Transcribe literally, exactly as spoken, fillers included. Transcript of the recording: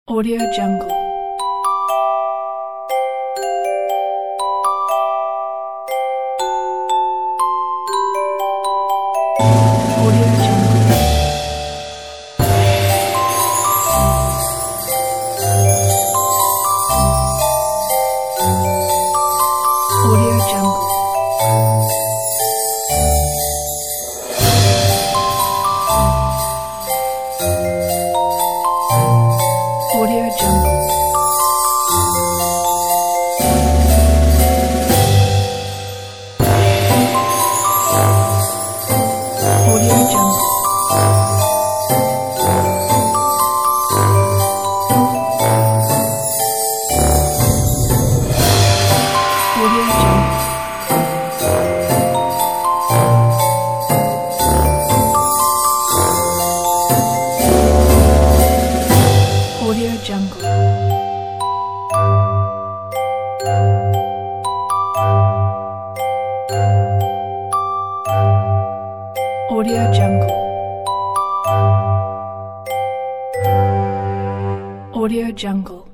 Audio Jungle. Audio Jungle. Audio Jungle. Audio Jungle. Audio Jungle. Audio Jungle. Audio Jungle. Audio Jungle. Audio Jungle.